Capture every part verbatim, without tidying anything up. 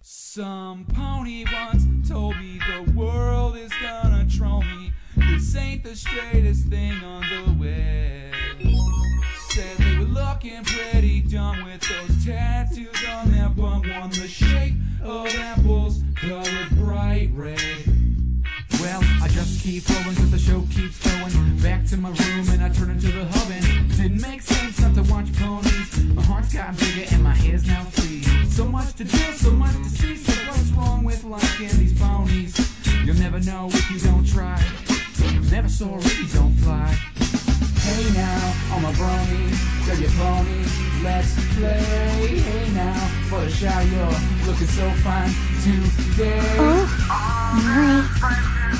Some pony once told me the world is gonna troll me. This ain't the straightest thing on the web. Said they were looking pretty dumb with those tattoos on their bum. One the shape of apples, colored bright red. Well, I just keep rolling cause the show keeps going. Back to my room and I turn into the hub and didn't make sense not to watch ponies. My heart's gotten bigger and my hair's now free. So much to do, so much to see. So what's wrong with liking these ponies? You'll never know if you don't try. Never saw if you don't fly. Hey now, all my bronies, grab your ponies, let's play. Hey now, for the show you're looking so fine today. Oh my.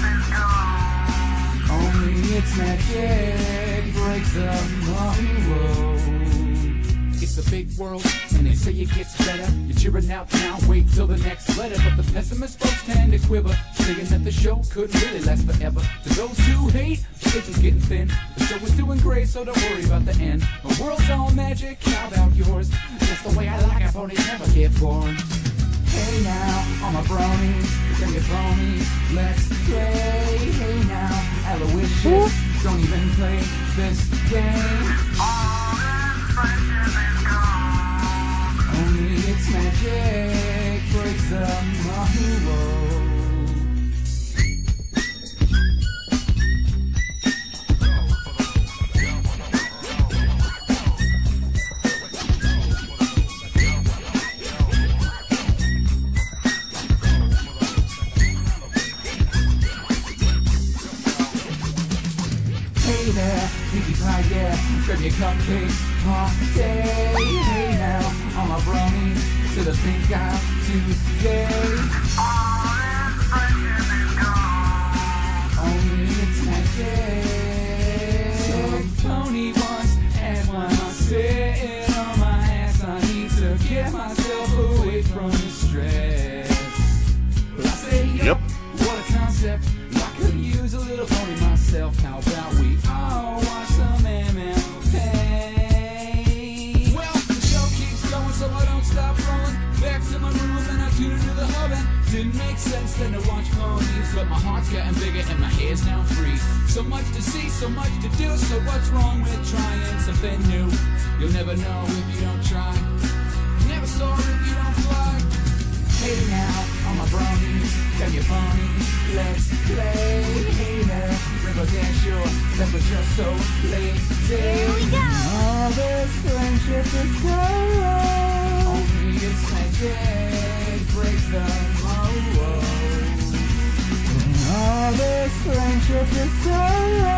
Only it's magic breaks the world. It's a big world, and they say it gets better. You're cheering out now, wait till the next letter. But the pessimist folks tend to quiver, saying that the show couldn't really last forever. To those who hate, the pitch is getting thin. The show is doing great, so don't worry about the end. The world's all magic, how about yours? That's the way I like it, ponies never get bored. Hey now, all my bronies, grab your ponies, let's play. Hey now, Aloysius, don't even play this game. Only it's magic breaks the world. Hey there, Pinkie Pie, yeah, grab your cupcakes, party. Hey now, all my bronies, to the pink out today. Only it's magic. Some pony once asked why I'm sitting on my ass. I need to get myself away from the stress. Well, I say, Yep. What a concept. I could use a little pony myself. How about we all watch some M M A? Well, the show keeps going, so I don't stop rolling. Back to my room and I tune into the oven. Didn't make sense then to watch ponies, but my heart's getting bigger and my hair's now free. So much to see, so much to do. So what's wrong with trying something new? You'll never know if you don't try. Never saw if you don't fly. Hey now, all my bronies, grab your ponies, let's play. Hey there, Rainbow Dash, sure, that's what you're so lazy. Here we go. All this friendship is gone. Only it's magic breaks the world. All this friendship is gone.